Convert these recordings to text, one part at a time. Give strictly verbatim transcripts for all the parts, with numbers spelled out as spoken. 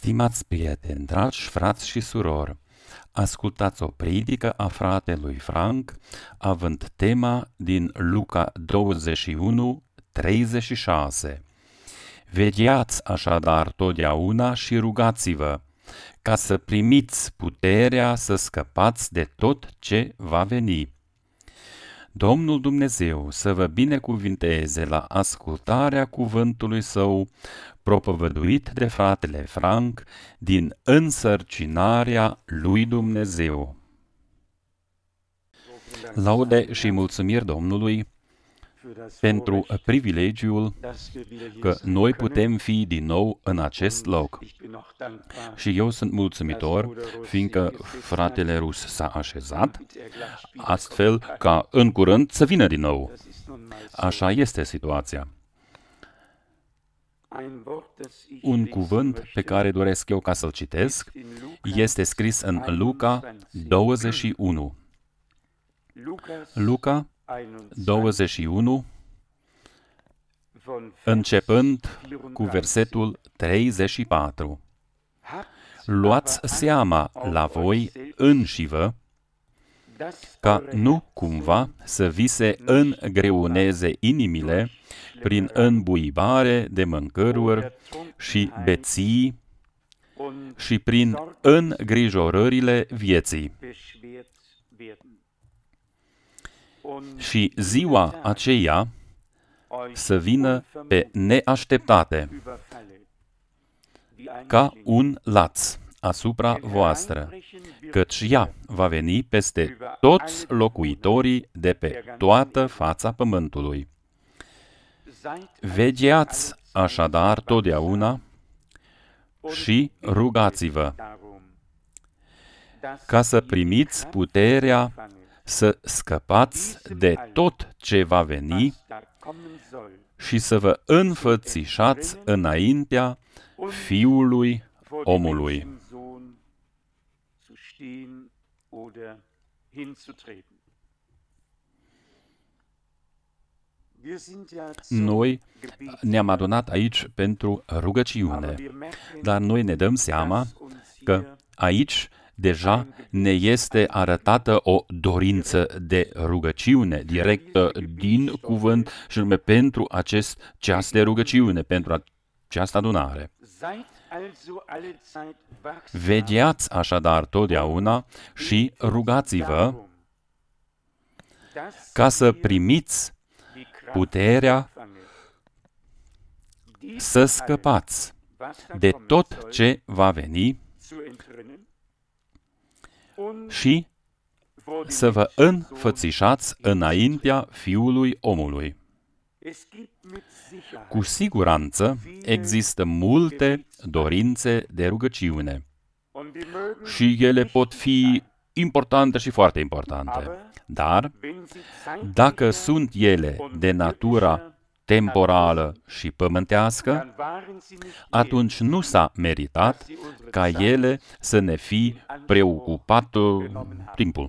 Stimați prieteni, dragi frați și surori, ascultați o predică a fratelui Frank, având tema din Luca douăzeci și unu, treizeci și șase. Vegheați așadar totdeauna și rugați-vă, ca să primiți puterea să scăpați de tot ce va veni. Domnul Dumnezeu să vă binecuvinteze la ascultarea cuvântului său propovăduit de fratele Frank din însărcinarea lui Dumnezeu. Laude și mulțumiri Domnului pentru privilegiul că noi putem fi din nou în acest loc. Și eu sunt mulțumitor, fiindcă fratele Rus s-a așezat, astfel ca în curând să vină din nou. Așa este situația. Un cuvânt pe care doresc eu ca să-l citesc este scris în Luca douăzeci și unu. Luca douăzeci și unu, începând cu versetul treizeci și patru. Luați seama la voi înșivă, ca nu cumva să vi se îngreuneze inimile prin înbuibare de mâncăruri și beții și prin îngrijorările vieții. Și ziua aceea să vină pe neașteptate, ca un laț asupra voastră, căci ea va veni peste toți locuitorii de pe toată fața pământului. Vegheați așadar totdeauna și rugați-vă, ca să primiți puterea să scăpați de tot ce va veni și să vă înfățișați înaintea Fiului Omului. Noi ne-am adunat aici pentru rugăciune, dar noi ne dăm seama că aici deja ne este arătată o dorință de rugăciune directă din cuvânt și nume pentru acest ceas de rugăciune, pentru această adunare. Vegheați așadar totdeauna și rugați-vă ca să primiți puterea să scăpați de tot ce va veni și să vă înfățișați înaintea Fiului Omului. Cu siguranță există multe dorințe de rugăciune și ele pot fi importante și foarte importante, dar dacă sunt ele de natura temporală și pământească, atunci nu s-a meritat ca ele să ne fi preocupat timpul.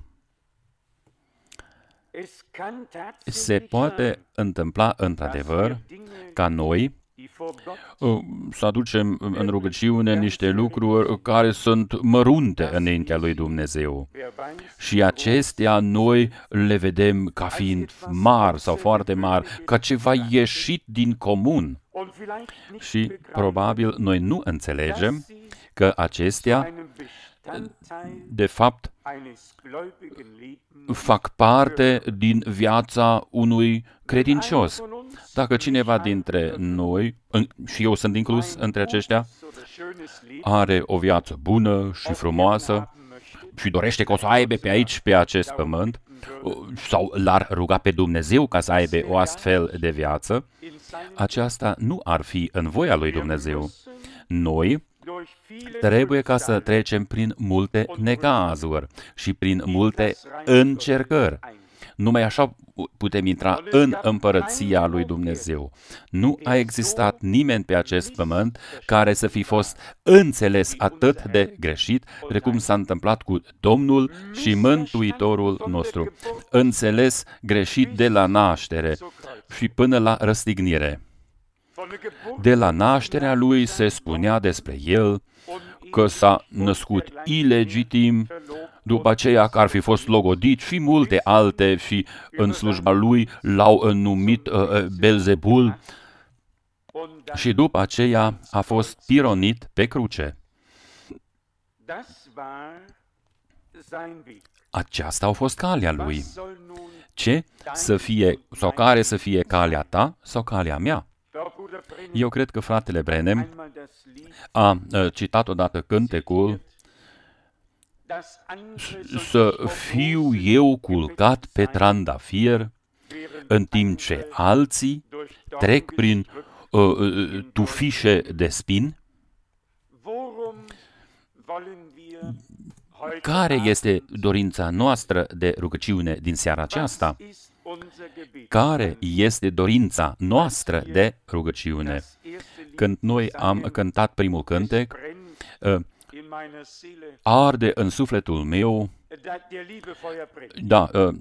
Se poate întâmpla într-adevăr ca noi să aducem în rugăciune niște lucruri care sunt mărunte înaintea lui Dumnezeu. Și acestea noi le vedem ca fiind mari sau foarte mari, ca ceva ieșit din comun. Și probabil noi nu înțelegem că acestea, de fapt, fac parte din viața unui credincios. Dacă cineva dintre noi, și eu sunt inclus între aceștia, are o viață bună și frumoasă și dorește că o să aibă pe aici, pe acest pământ, sau l-ar ruga pe Dumnezeu ca să aibă o astfel de viață, aceasta nu ar fi în voia lui Dumnezeu. Noi trebuie ca să trecem prin multe necazuri și prin multe încercări. Numai așa putem intra în împărăția lui Dumnezeu. Nu a existat nimeni pe acest pământ care să fi fost înțeles atât de greșit, precum s-a întâmplat cu Domnul și Mântuitorul nostru. Înțeles greșit de la naștere și până la răstignire. De la nașterea lui se spunea despre el că s-a născut ilegitim, după aceea că ar fi fost logodit și multe alte și în slujba lui l-au numit uh, Belzebul și după aceea a fost pironit pe cruce. Aceasta a fost calea lui. Ce să fie, sau care să fie calea ta sau calea mea? Eu cred că fratele Brenem a citat odată cântecul să fiu eu culcat pe trandafir în timp ce alții trec prin uh, tufișe de spin. Care este dorința noastră de rugăciune din seara aceasta? Care este dorința noastră de rugăciune? Când noi am cântat primul cântec, uh, arde în sufletul meu, da, uh,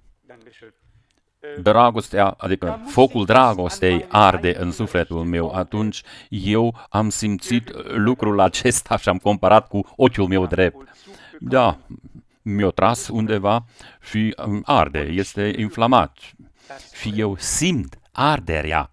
dragostea, adică focul dragostei arde în sufletul meu, atunci eu am simțit lucrul acesta și am comparat cu ochiul meu drept. Da, mi-o tras undeva și arde, este inflamat. Și eu simt arderea.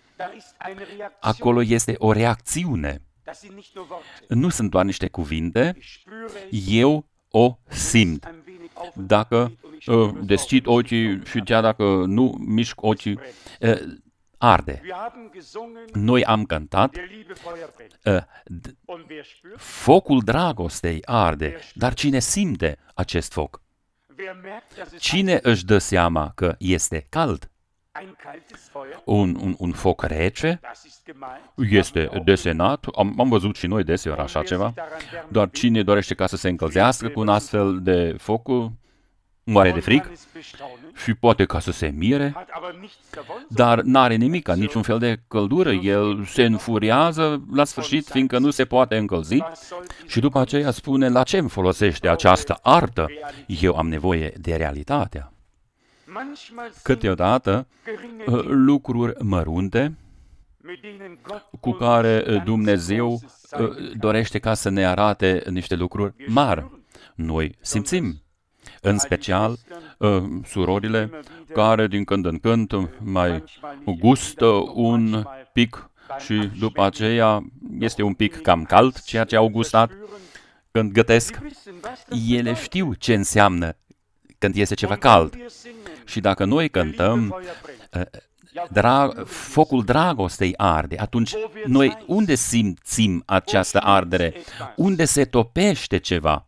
Acolo este o reacțiune. Nu sunt doar niște cuvinte, eu o simt. Dacă uh, deschid ochii și chiar dacă nu mișc ochii, uh, arde. Noi am cântat, uh, focul dragostei arde, dar cine simte acest foc? Cine își dă seama că este cald? Un, un, un foc rece este desenat, am, am văzut și noi deseori așa ceva, doar cine dorește ca să se încălzească cu un astfel de foc, moare de frig și poate ca să se mire, dar n-are nimic, niciun fel de căldură, el se înfuriază la sfârșit, fiindcă nu se poate încălzi și după aceea spune, la ce îmi folosește această artă? Eu am nevoie de realitatea. Câteodată lucruri mărunte cu care Dumnezeu dorește ca să ne arate niște lucruri mari. Noi simțim, în special surorile care din când în când mai gustă un pic și după aceea este un pic cam cald ceea ce au gustat când gătesc. Ele știu ce înseamnă când este ceva cald. Și dacă noi cântăm, dra- focul dragostei arde, atunci noi unde simțim această ardere? Unde se topește ceva?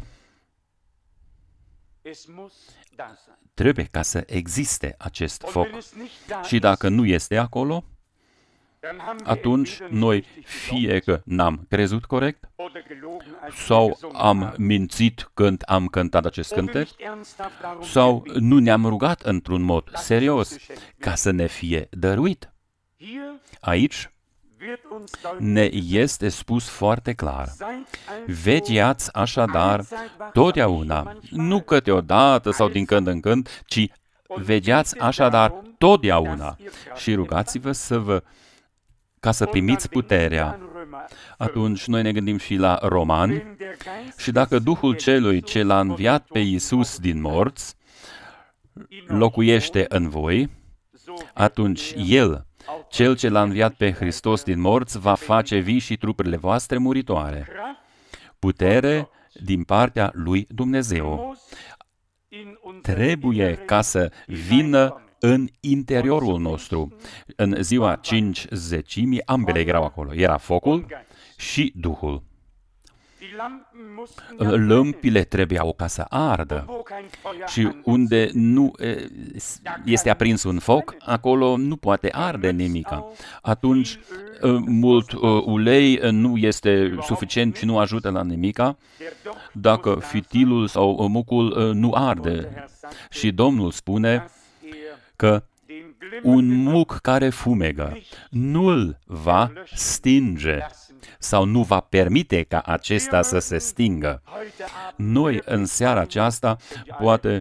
Trebuie ca să existe acest foc. Și dacă nu este acolo, atunci noi fie că n-am crezut corect sau am mințit când am cântat acest cântec sau nu ne-am rugat într-un mod serios ca să ne fie dăruit. Aici ne este spus foarte clar. Vegheați așadar totdeauna, nu câteodată sau din când în când, ci vegheați așadar totdeauna și rugați-vă să vă ca să primiți puterea. Atunci noi ne gândim și la Romani și dacă Duhul celui ce l-a înviat pe Iisus din morți locuiește în voi, atunci El, Cel ce l-a înviat pe Hristos din morți, va face vii și trupurile voastre muritoare. Putere din partea lui Dumnezeu. Trebuie ca să vină în interiorul nostru. În ziua cinci zecimii, ambele erau acolo. Era focul și Duhul. Lămpile trebuiau ca să ardă. Și unde nu este aprins un foc, acolo nu poate arde nimica. Atunci, mult ulei nu este suficient și nu ajută la nimica, dacă fitilul sau mucul nu arde. Și Domnul spune că un muc care fumegă nu-l va stinge sau nu va permite ca acesta să se stingă. Noi, în seara aceasta, poate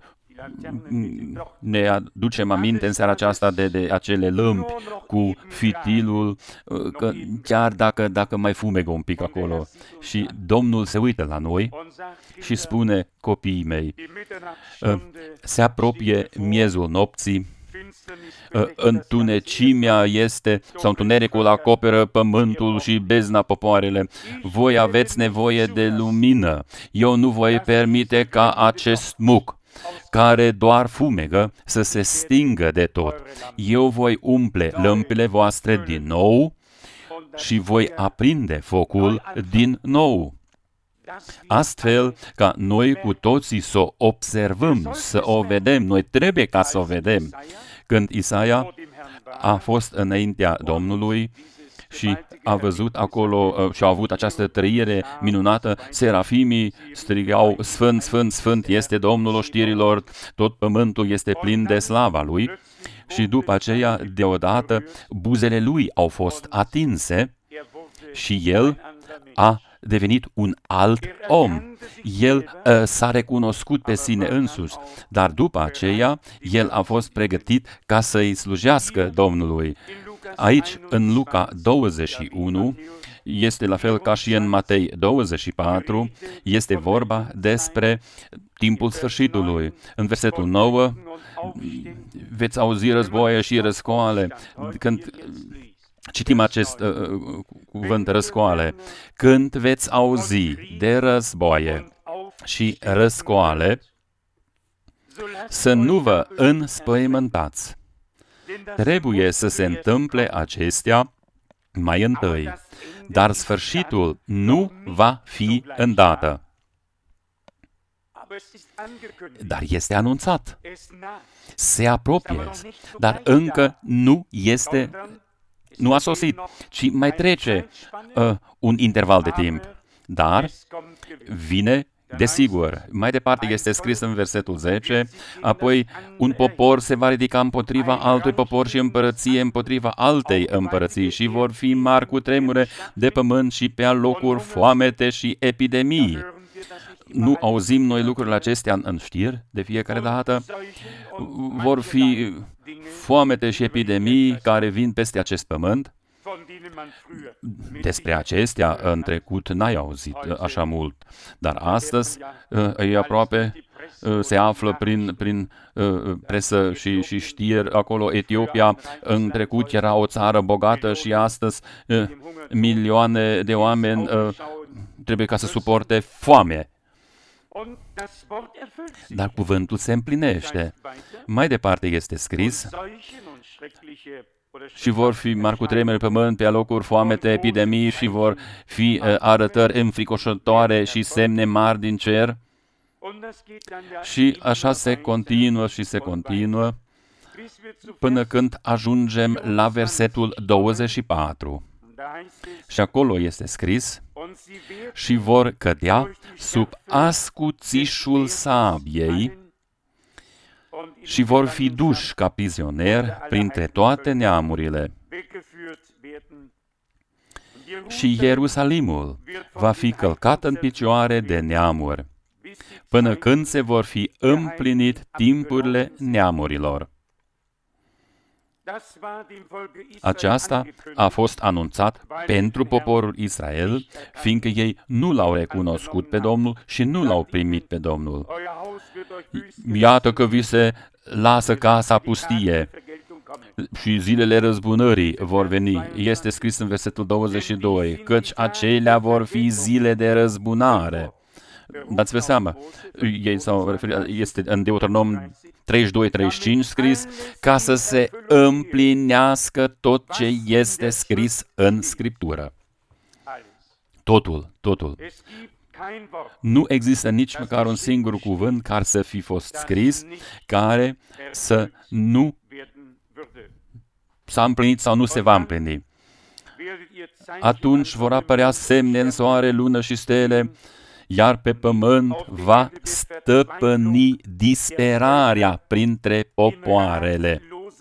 ne aducem aminte în seara aceasta de, de acele lămpi cu fitilul, că chiar dacă, dacă mai fumegă un pic acolo. Și Domnul se uită la noi și spune, copiii mei, se apropie miezul nopții, întunecimea este, sau întunericul acoperă pământul și bezna popoarele. Voi aveți nevoie de lumină. Eu nu voi permite ca acest muc, care doar fumegă, să se stingă de tot. Eu voi umple lămpile voastre din nou și voi aprinde focul din nou. Astfel ca noi cu toții să o observăm, să o vedem. Noi trebuie ca să o vedem. Când Isaia a fost înaintea Domnului și a văzut acolo și a avut această trăire minunată, serafimii strigau, Sfânt, Sfânt, Sfânt este Domnul oștirilor, tot pământul este plin de slava Lui. Și după aceea, deodată, buzele lui au fost atinse și el a devenit un alt om. El uh, s-a recunoscut pe sine însuși, dar după aceea, el a fost pregătit ca să-i slujească Domnului. Aici, în Luca douăzeci și unu, este la fel ca și în Matei douăzeci și patru, este vorba despre timpul sfârșitului. În versetul nouă, veți auzi războaie și răscoale. Când citim acest uh, cuvânt răscoale, când veți auzi de războaie și răscoale, să nu vă înspăimântați. Trebuie să se întâmple acestea mai întâi, dar sfârșitul nu va fi îndată. Dar este anunțat. Se apropie, dar încă nu este, nu a sosit, ci mai trece uh, un interval de timp. Dar vine, desigur, mai departe este scris în versetul zece, apoi un popor se va ridica împotriva altui popor și împărăție împotriva altei împărății și vor fi mari cutremure de pământ și pe alocuri foamete și epidemii. Nu auzim noi lucrurile acestea în știri de fiecare dată? Vor fi foamete și epidemii care vin peste acest pământ? Despre acestea în trecut n-ai auzit așa mult, dar astăzi e aproape, se află prin, prin presă și, și știri acolo. Etiopia în trecut era o țară bogată și astăzi milioane de oameni trebuie ca să suporte foame. Dar cuvântul se împlinește. Mai departe este scris, și vor fi mari cutremure pe pământ, pe alocuri foamete, epidemii și vor fi uh, arătări înfricoșătoare și semne mari din cer. Și așa se continuă și se continuă până când ajungem la versetul douăzeci și patru. Și acolo este scris, și vor cădea sub ascuțișul sabiei și vor fi duși ca prizonieri printre toate neamurile. Și Ierusalimul va fi călcat în picioare de neamuri, până când se vor fi împlinit timpurile neamurilor. Aceasta a fost anunțat pentru poporul Israel, fiindcă ei nu l-au recunoscut pe Domnul și nu l-au primit pe Domnul. Iată că vi se lasă casa pustie și zilele răzbunării vor veni. Este scris în versetul douăzeci și doi, căci acelea vor fi zile de răzbunare. Dați-vă seama, ei s-au referit, este în Deuteronom treizeci și doi treizeci și cinci scris, ca să se împlinească tot ce este scris în Scriptură. Totul, totul. Nu există nici măcar un singur cuvânt care să fi fost scris, care să nu s-a împlinit sau nu se va împlini. Atunci vor apărea semne în soare, lună și stele, iar pe pământ va stăpâni disperarea printre popoarele,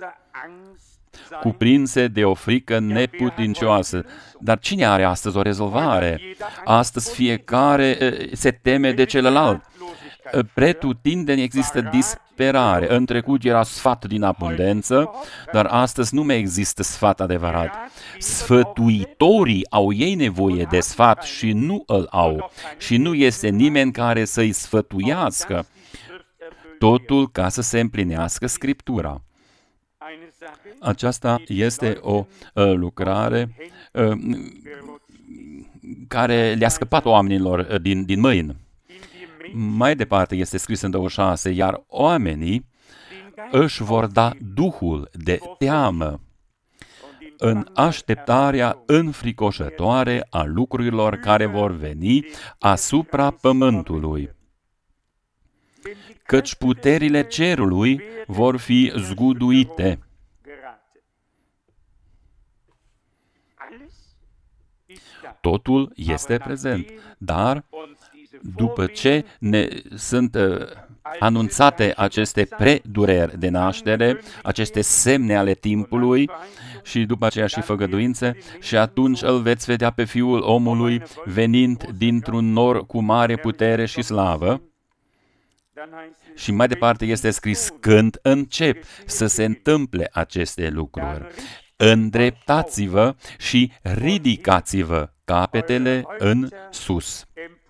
cuprinse de o frică neputincioasă. Dar cine are astăzi o rezolvare? Astăzi fiecare se teme de celălalt. pretutindeni există disperare. În trecut era sfat din abundență, dar astăzi nu mai există sfat adevărat. Sfătuitorii au ei nevoie de sfat și nu îl au. Și nu este nimeni care să-i sfătuiască. Totul ca să se împlinească Scriptura. Aceasta este o uh, lucrare uh, care le-a scăpat oamenilor uh, din, din mâini. Mai departe este scris în douăzeci și șase, iar oamenii își vor da duhul de teamă în așteptarea înfricoșătoare a lucrurilor care vor veni asupra pământului. Căci puterile cerului vor fi zguduite. Totul este prezent, dar după ce ne sunt uh, anunțate aceste predureri de naștere, aceste semne ale timpului și după aceea și făgăduințe, și atunci îl veți vedea pe Fiul omului venind dintr-un nor cu mare putere și slavă. Și mai departe este scris, când încep să se întâmple aceste lucruri, îndreptați-vă și ridicați-vă capetele în sus,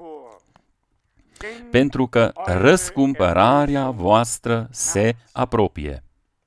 pentru că răscumpărarea voastră se apropie.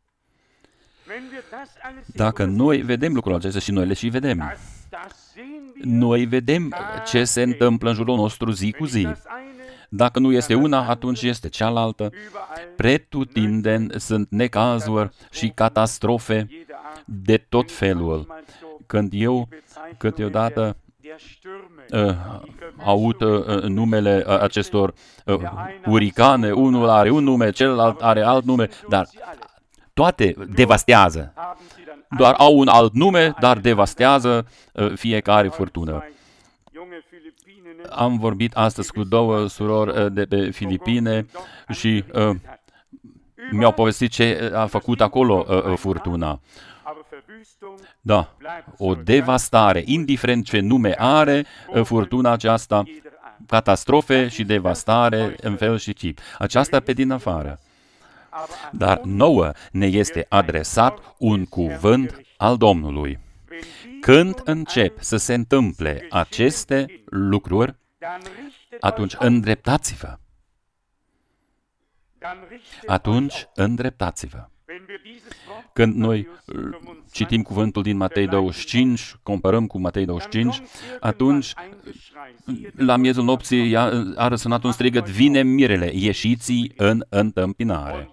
Dacă noi vedem lucrul acesta și noi le și vedem, noi vedem ce se întâmplă în jurul nostru zi cu zi. Dacă nu este una, atunci este cealaltă. Pretutindeni sunt necazuri și catastrofe de tot felul. Când eu câteodată uh, aud uh, numele uh, acestor uh, uricane, unul are un nume, celălalt are alt nume, dar toate devastează. Doar au un alt nume, dar devastează uh, fiecare furtună. Am vorbit astăzi cu două surori de pe Filipine și uh, mi-au povestit ce a făcut acolo uh, furtuna. Da, o devastare, indiferent ce nume are uh, furtuna aceasta, catastrofe și devastare în fel și chip. Aceasta pe din afară. Dar nouă ne este adresat un cuvânt al Domnului. Când încep să se întâmple aceste lucruri, atunci îndreptați-vă. Atunci îndreptați-vă. Când noi citim cuvântul din Matei douăzeci și cinci, comparăm cu Matei douăzeci și cinci, atunci, la miezul nopții, a răsunat un strigăt, vine mirele, ieșiți în întâmpinare.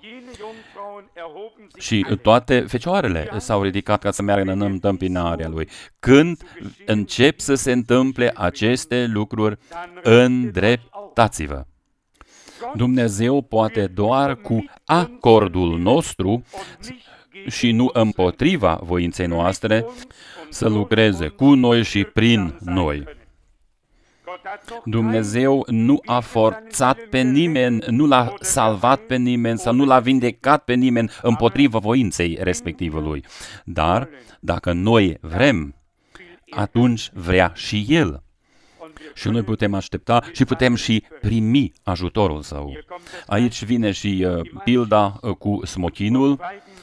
Și toate fecioarele s-au ridicat ca să meargă în întâmpinarea lui. Când încep să se întâmple aceste lucruri, îndreptați-vă. Dumnezeu poate doar cu acordul nostru și nu împotriva voinței noastre să lucreze cu noi și prin noi. Dumnezeu nu a forțat pe nimeni, nu l-a salvat pe nimeni sau nu l-a vindecat pe nimeni împotriva voinței respectivului. Dar, dacă noi vrem, atunci vrea și El. Și noi putem aștepta și putem și primi ajutorul Său. Aici vine și uh, pilda uh, cu smochinul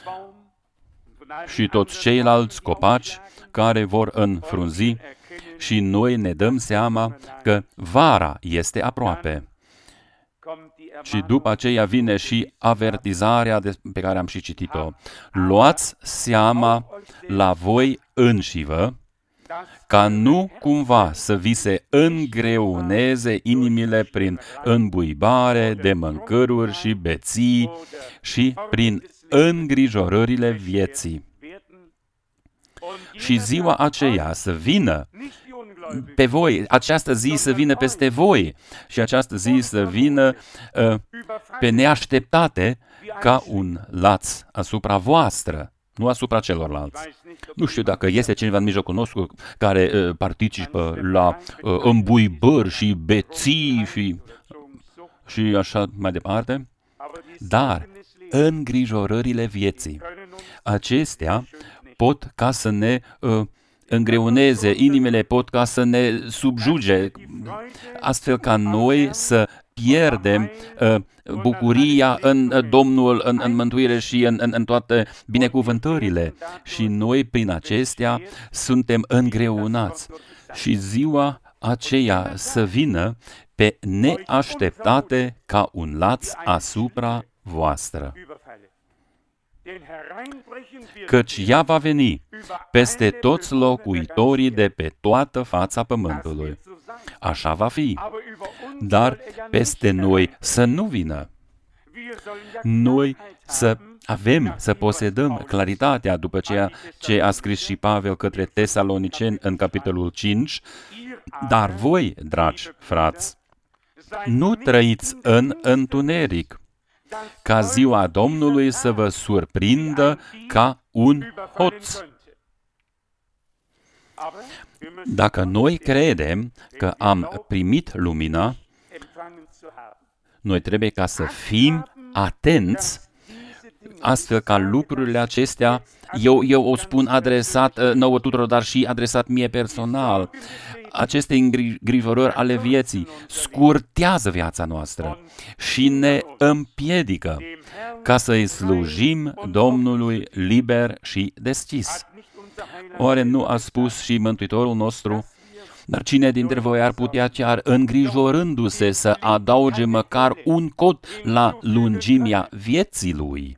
și toți ceilalți copaci care vor înfrunzi și noi ne dăm seama că vara este aproape. Și după aceea vine și avertizarea de, pe care am și citit-o. Luați seama la voi înșivă, ca nu cumva să vi se îngreuneze inimile prin îmbuibare de mâncăruri și beții și prin îngrijorările vieții. Și ziua aceea să vină pe voi, această zi să vină peste voi și această zi să vină uh, pe neașteptate ca un laț asupra voastră, nu asupra celorlalți. Nu știu dacă este cineva în mijlocul nostru care uh, participă la uh, îmbuibări și beții și, și așa mai departe, dar îngrijorările vieții, acestea pot ca să ne uh, îngreuneze, inimile pot ca să ne subjuge, astfel ca noi să pierdem uh, bucuria în uh, Domnul, în, în mântuire și în, în, în toate binecuvântările. Și noi, prin acestea, suntem îngreunați. Și ziua aceea să vină pe neașteptate ca un laț asupra voastră. Căci ea va veni peste toți locuitorii de pe toată fața pământului. Așa va fi. Dar peste noi să nu vină. Noi să avem, să posedăm claritatea după ceea ce a scris și Pavel către Tesaloniceni în capitolul cinci. Dar voi, dragi frați, nu trăiți în întuneric, ca ziua Domnului să vă surprindă ca un hoț. Dacă noi credem că am primit lumina, noi trebuie ca să fim atenți, astfel ca lucrurile acestea, eu, eu o spun adresat nouă tuturor, dar și adresat mie personal, aceste îngrijorări ale vieții scurtează viața noastră și ne împiedică ca să-i slujim Domnului liber și deschis. Oare nu a spus și Mântuitorul nostru: dar cine dintre voi ar putea chiar îngrijorându-se să adauge măcar un cot la lungimea vieții lui?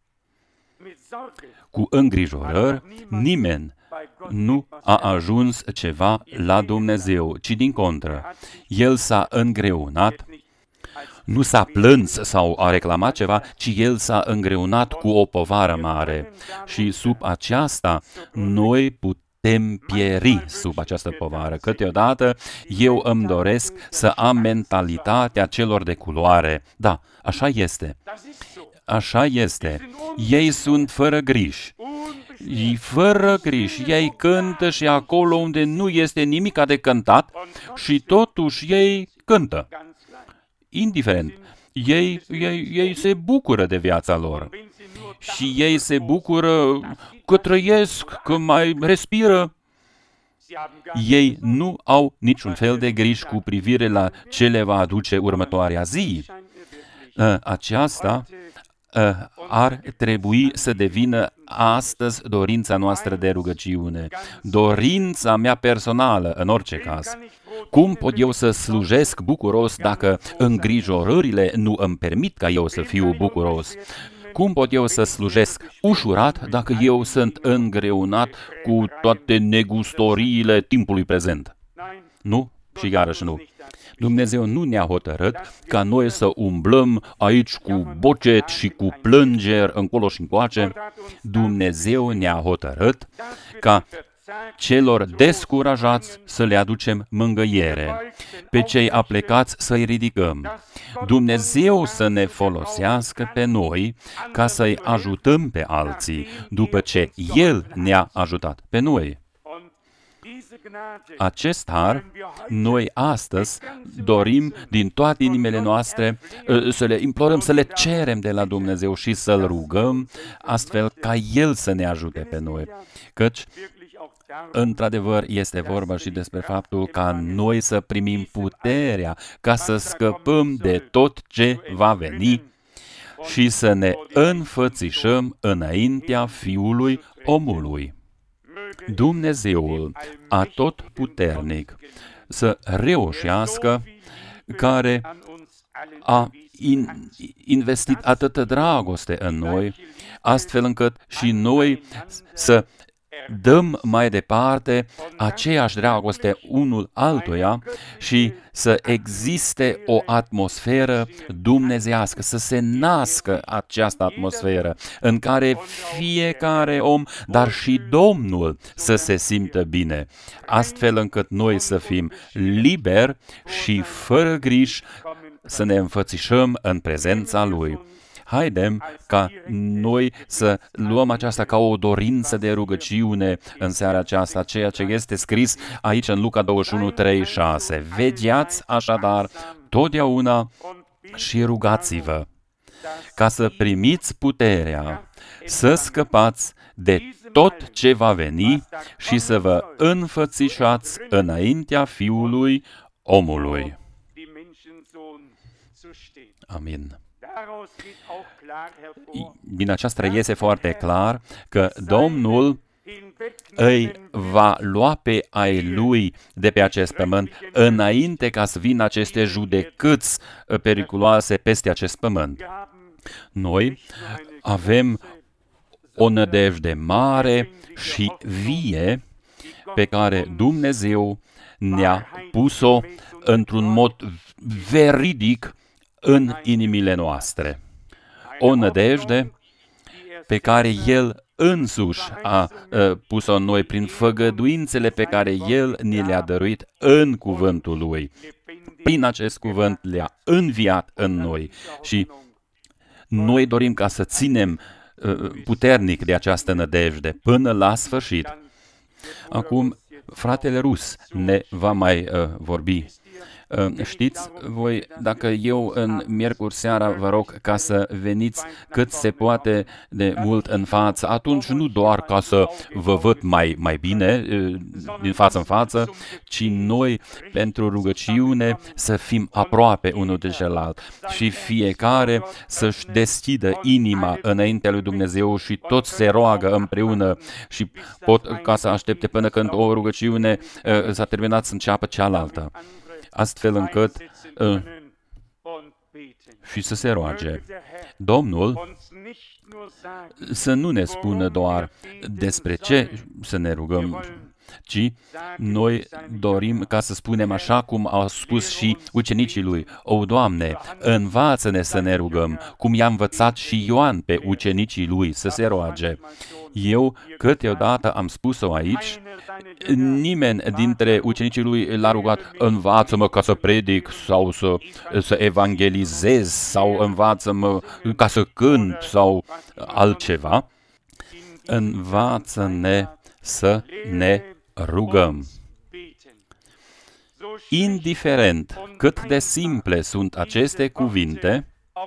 Cu îngrijorări nimeni nu a ajuns ceva la Dumnezeu, ci din contră, el s-a îngreunat, nu s-a plâns sau a reclamat ceva, ci el s-a îngreunat cu o povară mare. Și sub aceasta noi putem pieri sub această povară. Câteodată eu îmi doresc să am mentalitatea celor de culoare. Da, așa este. Așa este. Ei sunt fără griji. Ei fără griji. Ei cântă și acolo unde nu este nimic de cântat și totuși ei cântă. Indiferent. Ei, ei, ei se bucură de viața lor. Și ei se bucură că trăiesc, că mai respiră. Ei nu au niciun fel de griji cu privire la ce le va aduce următoarea zi. Aceasta ar trebui să devină astăzi dorința noastră de rugăciune. Dorința mea personală, în orice caz. Cum pot eu să slujesc bucuros dacă îngrijorările nu îmi permit ca eu să fiu bucuros? Cum pot eu să slujesc ușurat dacă eu sunt îngreunat cu toate negustoriile timpului prezent? Nu? Și iarăși nu. Dumnezeu nu ne-a hotărât ca noi să umblăm aici cu bocet și cu plângeri încolo și încoace. Dumnezeu ne-a hotărât ca celor descurajați să le aducem mângâiere, pe cei aplecați să-i ridicăm. Dumnezeu să ne folosească pe noi ca să-i ajutăm pe alții, după ce El ne-a ajutat pe noi. Acest har, noi astăzi dorim din toate inimile noastre să le implorăm, să le cerem de la Dumnezeu și să-L rugăm, astfel ca El să ne ajute pe noi. Căci, într-adevăr, este vorba și despre faptul ca noi să primim puterea ca să scăpăm de tot ce va veni și să ne înfățișăm înaintea Fiului omului. Dumnezeul atotputernic să reușească, care a in, investit atâtă dragoste în noi, astfel încât și noi să dăm mai departe aceeași dragoste unul altuia și să existe o atmosferă dumnezeiască, să se nască această atmosferă în care fiecare om, dar și Domnul să se simtă bine, astfel încât noi să fim liberi și fără griji să ne înfățișăm în prezența Lui. Haidem ca noi să luăm aceasta ca o dorință de rugăciune în seara aceasta, ceea ce este scris aici în Luca douăzeci și unu, trei, șase. Vegheați așadar totdeauna și rugați-vă ca să primiți puterea, să scăpați de tot ce va veni și să vă înfățișați înaintea Fiului omului. Amin. Din aceasta iese foarte clar că Domnul îi va lua pe ai lui de pe acest pământ înainte ca să vină aceste judecăți periculoase peste acest pământ. Noi avem o nădejde mare și vie pe care Dumnezeu ne-a pus-o într-un mod veridic în inimile noastre. O nădejde pe care El însuși a uh, pus-o în noi prin făgăduințele pe care El ni le-a dăruit în cuvântul Lui. Prin acest cuvânt le-a înviat în noi și noi dorim ca să ținem uh, puternic de această nădejde până la sfârșit. Acum, fratele Rus ne va mai uh, vorbi. Știți, voi, dacă eu în miercuri seara vă rog ca să veniți cât se poate de mult în față, atunci nu doar ca să vă văd mai, mai bine din față în față, ci noi pentru rugăciune să fim aproape unul de celălalt și fiecare să-și deschidă inima înaintea lui Dumnezeu și toți se roagă împreună și pot ca să aștepte până când o rugăciune s-a terminat să înceapă cealaltă. Astfel încât uh, și să se roage. Domnul să nu ne spună doar despre ce să ne rugăm, ci noi dorim ca să spunem așa cum au spus și ucenicii lui: O, Doamne, învață-ne să ne rugăm, cum i-a învățat și Ioan pe ucenicii lui să se roage. Eu câteodată am spus-o aici, nimeni dintre ucenicii lui l-a rugat: învață-mă ca să predic sau să, să evangelizez sau învață-mă ca să cânt sau altceva. Învață-ne să ne rugăm. Indiferent cât de simple sunt aceste cuvinte,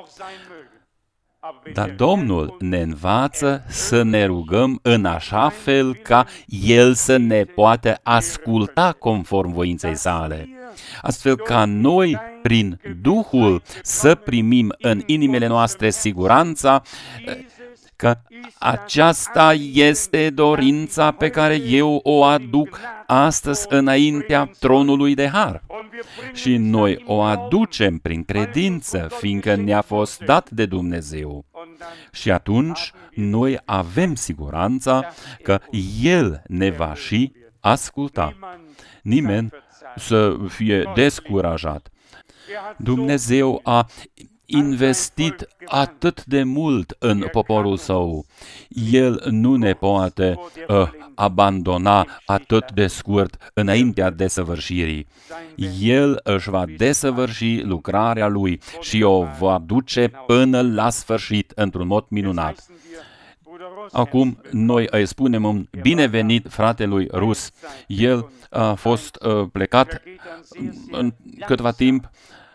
dar Domnul ne învață să ne rugăm în așa fel ca El să ne poată asculta conform voinței sale, astfel ca noi, prin Duhul, să primim în inimile noastre siguranța că aceasta este dorința pe care eu o aduc astăzi înaintea tronului de har. Și noi o aducem prin credință, fiindcă ne-a fost dat de Dumnezeu. Și atunci noi avem siguranța că El ne va și asculta. Nimeni să fie descurajat. Dumnezeu a investit atât de mult în poporul său. El nu ne poate uh, abandona atât de scurt înaintea desăvârșirii. El își va desăvârși lucrarea lui și o va duce până la sfârșit într-un mod minunat. Acum noi îi spunem un binevenit fratelui Rus. El a fost uh, plecat în câteva timp.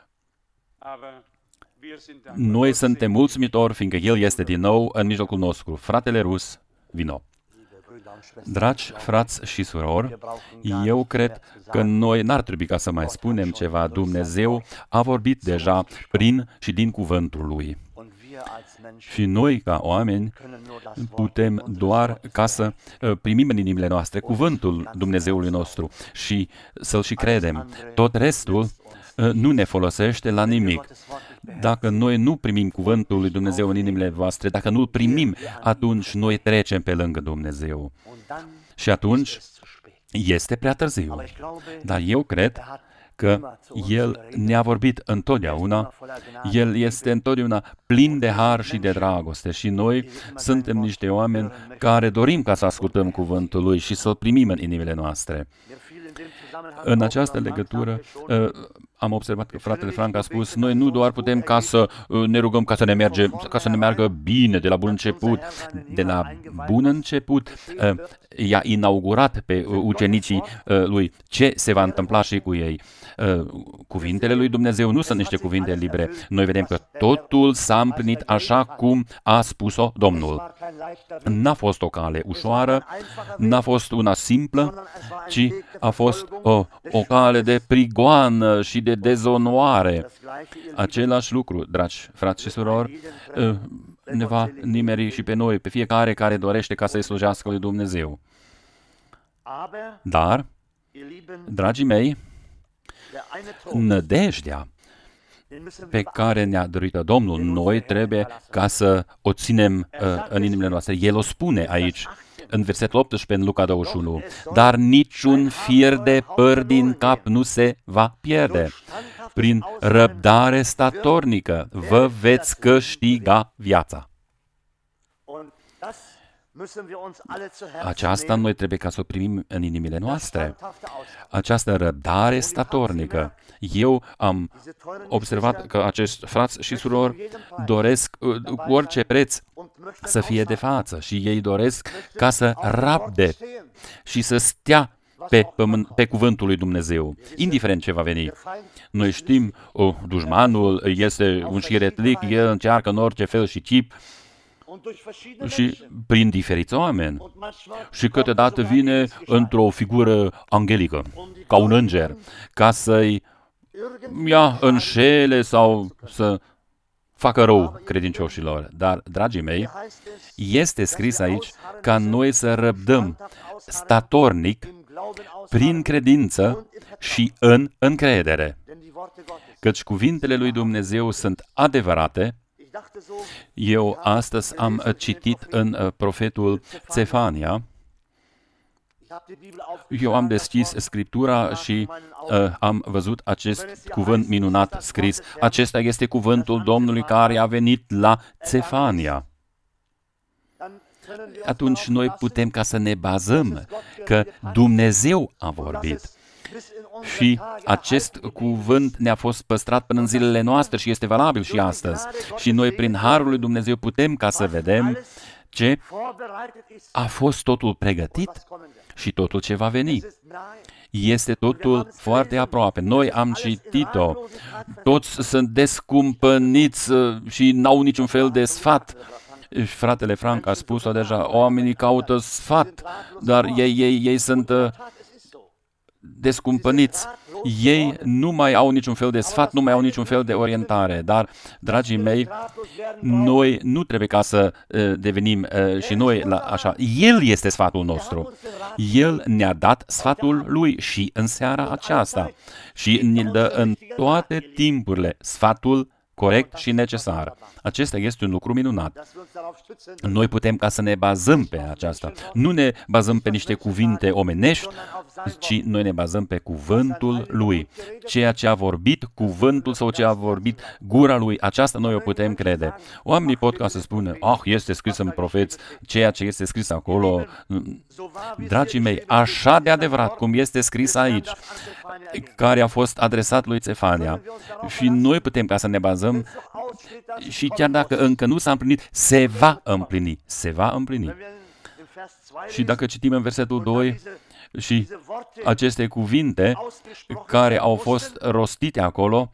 Noi suntem mulțumitori, fiindcă El este din nou în mijlocul nostru. Fratele Rus, vino. Dragi frați și surori, eu cred că noi n-ar trebui ca să mai spunem ceva. Dumnezeu a vorbit deja prin și din cuvântul Lui. Și noi, ca oameni, putem doar ca să primim în inimile noastre cuvântul Dumnezeului nostru și să-L și credem. Tot restul nu ne folosește la nimic. Dacă noi nu primim cuvântul lui Dumnezeu în inimile voastre, dacă nu-l primim, atunci noi trecem pe lângă Dumnezeu. Și atunci este prea târziu. Dar eu cred că El ne-a vorbit întotdeauna, El este întotdeauna plin de har și de dragoste și noi suntem niște oameni care dorim ca să ascultăm cuvântul Lui și să-l primim în inimile noastre. În această legătură am observat că fratele Frank a spus: noi nu doar putem ca să ne rugăm ca să ne, merge, ca să ne meargă bine de la bun început. De la bun început i-a inaugurat pe ucenicii lui ce se va întâmpla și cu ei. Cuvintele lui Dumnezeu nu sunt niște cuvinte libere. Noi vedem că totul s-a împlinit așa cum a spus-o Domnul. N-a fost o cale ușoară, n-a fost una simplă, ci a fost o, o cale de prigoană și de dezonoare. Același lucru, dragi frați și surori, ne va nimeri și pe noi, pe fiecare care dorește ca să-i slujească lui Dumnezeu. Dar, dragii mei, nădejdea pe care ne-a dăruit Domnul, noi trebuie ca să o ținem uh, în inimile noastre. El o spune aici, în versetul optsprezece, în Luca douăzeci și unu, dar niciun fir de păr din cap nu se va pierde. Prin răbdare statornică vă veți câștiga viața. Aceasta noi trebuie ca să o primim în inimile noastre. Această răbdare statornică. Eu am observat că acești frați și surori doresc cu orice preț să fie de față și ei doresc ca să rabde și să stea pe, pământ, pe cuvântul lui Dumnezeu, indiferent ce va veni. Noi știm, oh, dușmanul este un șiretlic, el încearcă în orice fel și chip și prin diferiți oameni. Și câteodată vine într-o figură angelică, ca un înger, ca să-i ia înșele sau să facă rău credincioșilor. Dar, dragii mei, este scris aici ca noi să răbdăm statornic prin credință și în încredere. Căci cuvintele lui Dumnezeu sunt adevărate. Eu astăzi am citit în profetul Țefania. Eu am deschis Scriptura și uh, am văzut acest cuvânt minunat scris. Acesta este cuvântul Domnului care a venit la Țefania. Atunci noi putem ca să ne bazăm că Dumnezeu a vorbit. Și acest cuvânt ne-a fost păstrat până în zilele noastre și este valabil și astăzi. Și noi, prin harul lui Dumnezeu, putem ca să vedem ce a fost totul pregătit și totul ce va veni. Este totul foarte aproape. Noi am citit-o. Toți sunt descumpăniți și n-au niciun fel de sfat. Fratele Frank a spus-o deja. Oamenii caută sfat, dar ei, ei, ei sunt uh, descumpăniți. Ei nu mai au niciun fel de sfat, nu mai au niciun fel de orientare. Dar, dragii mei, noi nu trebuie ca să uh, devenim uh, și noi la așa. El este sfatul nostru. El ne-a dat sfatul lui și în seara aceasta. Și ne-l dă în toate timpurile sfatul corect și necesar. Acesta este un lucru minunat. Noi putem ca să ne bazăm pe aceasta. Nu ne bazăm pe niște cuvinte omenești, ci noi ne bazăm pe cuvântul lui. Ceea ce a vorbit cuvântul sau ce a vorbit gura lui, aceasta noi o putem crede. Oamenii pot ca să spună, ah, este scris în profeți, ceea ce este scris acolo. Dragii mei, așa de adevărat cum este scris aici, care a fost adresat lui Țefania. Și noi putem ca să ne bazăm și chiar dacă încă nu s-a împlinit, se va împlini. Se va împlini. Și dacă citim în versetul doi și aceste cuvinte care au fost rostite acolo,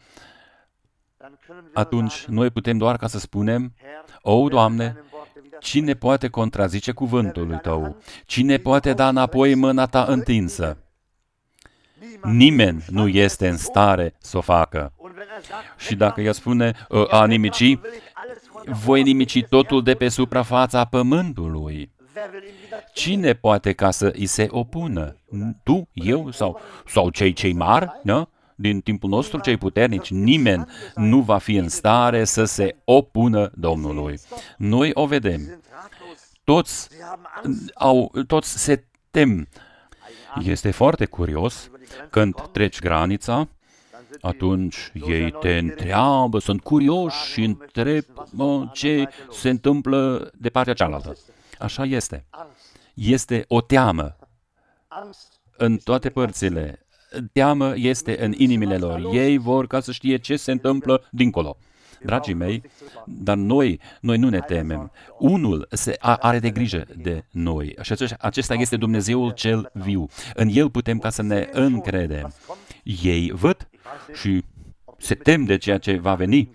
atunci noi putem doar ca să spunem, o, Doamne, cine poate contrazice cuvântului Tău? Cine poate da înapoi mâna Ta întinsă? Nimeni nu este în stare să o facă. Și dacă ea spune a nimici, voi nimici totul de pe suprafața pământului. Cine poate ca să îi se opună? Tu, eu sau, sau cei cei mari, nu? Din timpul nostru, cei puternici? Nimeni nu va fi în stare să se opună Domnului. Noi o vedem. Toți, au, toți se tem. Este foarte curios când treci granița, atunci ei te întreabă, sunt curioși și întreb mă, ce se întâmplă de partea cealaltă. Așa este. Este o teamă în toate părțile. Teamă este în inimile lor. Ei vor ca să știe ce se întâmplă dincolo. Dragii mei, dar noi, noi nu ne temem. Unul se are de grijă de noi. Și acesta este Dumnezeul cel viu. În El putem ca să ne încredem. Ei văd și se tem de ceea ce va veni.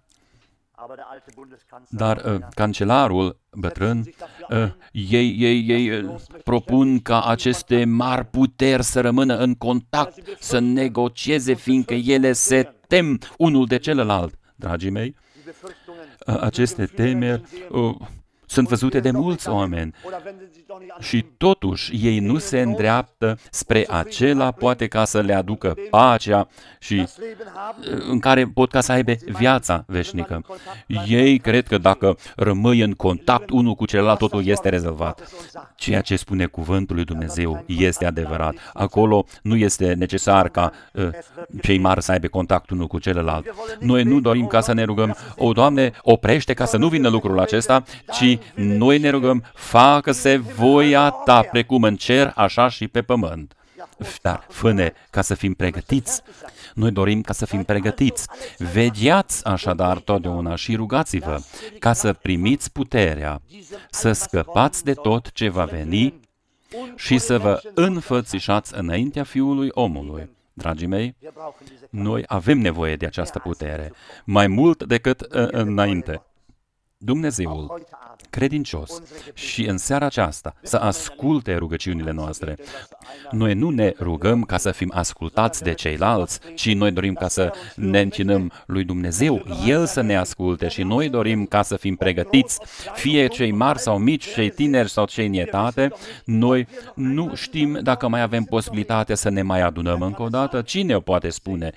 Dar uh, cancelarul bătrân, uh, ei, ei, ei uh, propun ca aceste mari puteri să rămână în contact, să negocieze, fiindcă ele se tem unul de celălalt. Dragii mei, uh, aceste temeri uh, sunt văzute de mulți oameni și totuși ei nu se îndreaptă spre acela poate ca să le aducă pacea și în care pot ca să aibă viața veșnică. Ei cred că dacă rămâi în contact unul cu celălalt, totul este rezolvat. Ceea ce spune cuvântul lui Dumnezeu este adevărat. Acolo nu este necesar ca uh, cei mari să aibă contact unul cu celălalt. Noi nu dorim ca să ne rugăm, o, Doamne, oprește ca să nu vină lucrul acesta, ci noi ne rugăm, facă-se voia Ta, precum în cer, așa și pe pământ. Dar fă-ne ca să fim pregătiți. Noi dorim ca să fim pregătiți. Vegheați așadar totdeauna și rugați-vă ca să primiți puterea, să scăpați de tot ce va veni și să vă înfățișați înaintea Fiului omului. Dragii mei, noi avem nevoie de această putere, mai mult decât uh, înainte. Dumnezeul credincios și în seara aceasta să asculte rugăciunile noastre. Noi nu ne rugăm ca să fim ascultați de ceilalți, ci noi dorim ca să ne închinăm lui Dumnezeu, El să ne asculte și noi dorim ca să fim pregătiți, fie cei mari sau mici, cei tineri sau cei nietate. Noi nu știm dacă mai avem posibilitatea să ne mai adunăm încă o dată. Cine o poate spune?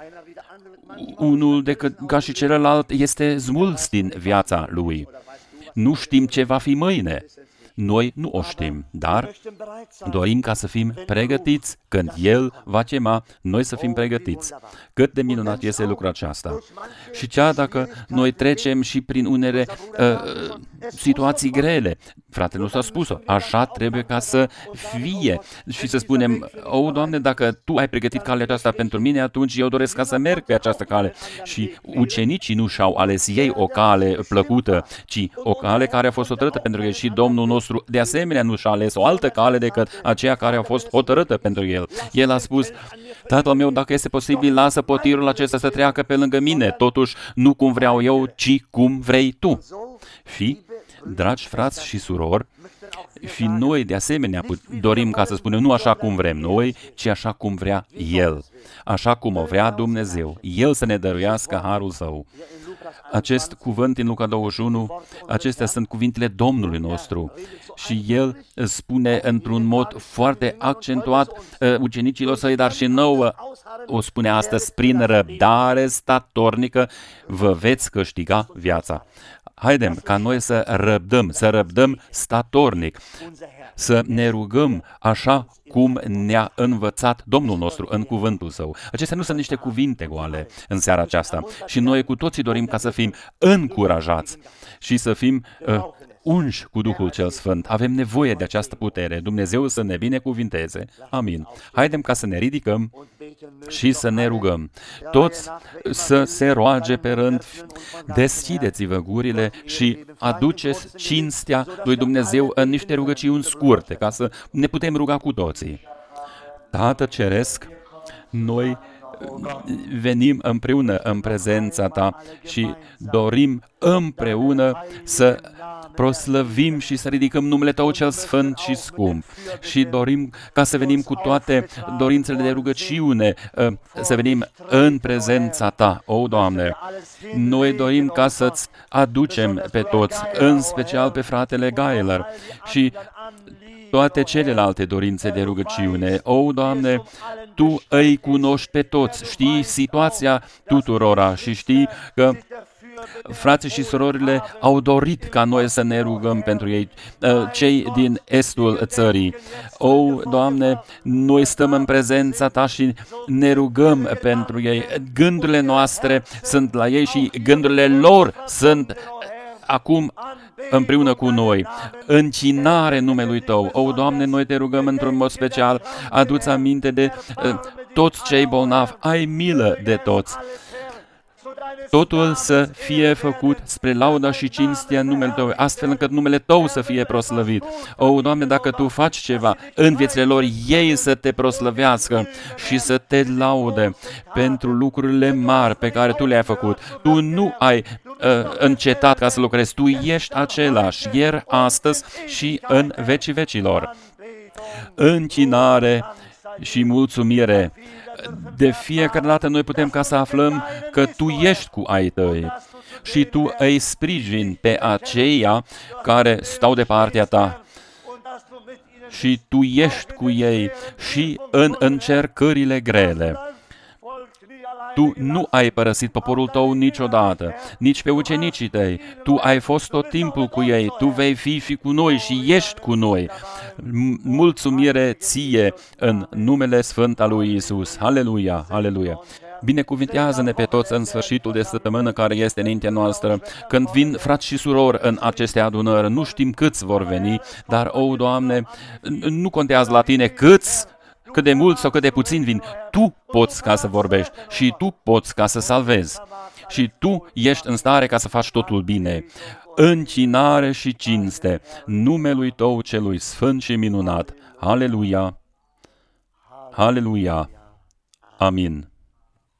Unul decât ca și celălalt este smuls din viața lui. Nu știm ce va fi mâine. Noi nu o știm, dar dorim ca să fim pregătiți când El va chema, noi să fim pregătiți. Cât de minunat este lucrul acesta. Și chiar dacă noi trecem și prin unele uh, situații grele, fratele nostru a spus-o, așa trebuie ca să fie. Și să spunem, o, Doamne, dacă Tu ai pregătit calea aceasta pentru mine, atunci eu doresc ca să merg pe această cale. Și ucenicii nu și-au ales ei o cale plăcută, ci o cale care a fost hotărâtă pentru ei și Domnul nostru de asemenea nu și-a ales o altă cale decât aceea care a fost hotărâtă pentru El. El a spus, Tatăl meu, dacă este posibil, lasă potirul acesta să treacă pe lângă mine, totuși nu cum vreau eu, ci cum vrei Tu. Și, dragi frați și surori, și noi de asemenea dorim ca să spunem nu așa cum vrem noi, ci așa cum vrea El, așa cum o vrea Dumnezeu, El să ne dăruiască harul Său. Acest cuvânt din Luca douăzeci și unu, acestea sunt cuvintele Domnului nostru și El spune într-un mod foarte accentuat uh, ucenicilor Săi, dar și nouă o spune astăzi, prin răbdare statornică vă veți câștiga viața. Haidem ca noi să răbdăm, să răbdăm statornic, să ne rugăm așa cum ne-a învățat Domnul nostru în cuvântul Său. Acestea nu sunt niște cuvinte goale în seara aceasta și noi cu toții dorim ca să fim încurajați și să fim uh, unși cu Duhul cel Sfânt. Avem nevoie de această putere. Dumnezeu să ne binecuvinteze. Amin. Haidem ca să ne ridicăm și să ne rugăm. Toți să se roage pe rând. Deschideți-vă gurile și aduceți cinstea lui Dumnezeu în niște rugăciuni scurte, ca să ne putem ruga cu toții. Tată Ceresc, noi venim împreună în prezența Ta și dorim împreună să proslăvim și să ridicăm numele Tău cel sfânt și scump. Și dorim ca să venim cu toate dorințele de rugăciune, să venim în prezența Ta, o, Doamne. Noi dorim ca să-ți aducem pe toți, în special pe fratele Gailer și toate celelalte dorințe de rugăciune. O, Doamne, Tu îi cunoști pe toți, știi situația tuturora și știi că frații și surorile au dorit ca noi să ne rugăm pentru ei, cei din estul țării. O, Doamne, noi stăm în prezența Ta și ne rugăm pentru ei. Gândurile noastre sunt la ei și gândurile lor sunt acum împreună cu noi. Încinare numelui Tău. O, Doamne, noi Te rugăm într-un mod special, adu-ți aminte de uh, toți cei bolnavi, ai milă de toți. totul să fie făcut spre lauda și cinstea numele Tău, astfel încât numele Tău să fie proslăvit. O, Doamne, dacă Tu faci ceva în viețile lor, ei să Te proslăvească și să Te laude pentru lucrurile mari pe care Tu le-ai făcut. Tu nu ai uh, încetat ca să lucrezi, Tu ești același, ieri, astăzi și în vecii vecilor. Închinare și mulțumire. De fiecare dată noi putem ca să aflăm că Tu ești cu ai Tăi și Tu îi sprijini pe aceia care stau de partea Ta și Tu ești cu ei și în încercările grele. Tu nu ai părăsit poporul Tău niciodată, nici pe ucenicii Tăi. Tu ai fost tot timpul cu ei, Tu vei fi și cu noi și ești cu noi. Mulțumire Ție în numele Sfânt al lui Iisus. Aleluia, aleluia. Binecuvintează-ne pe toți în sfârșitul de săptămână care este înaintea noastră. Când vin frați și surori în aceste adunări, nu știm câți vor veni, dar, o, Doamne, nu contează la Tine câți, cât de mult sau cât de puțin vin, Tu poți ca să vorbești și Tu poți ca să salvezi. Și Tu ești în stare ca să faci totul bine. Închinare și cinste numelui Tău celui sfânt și minunat. Aleluia! Aleluia! Amin.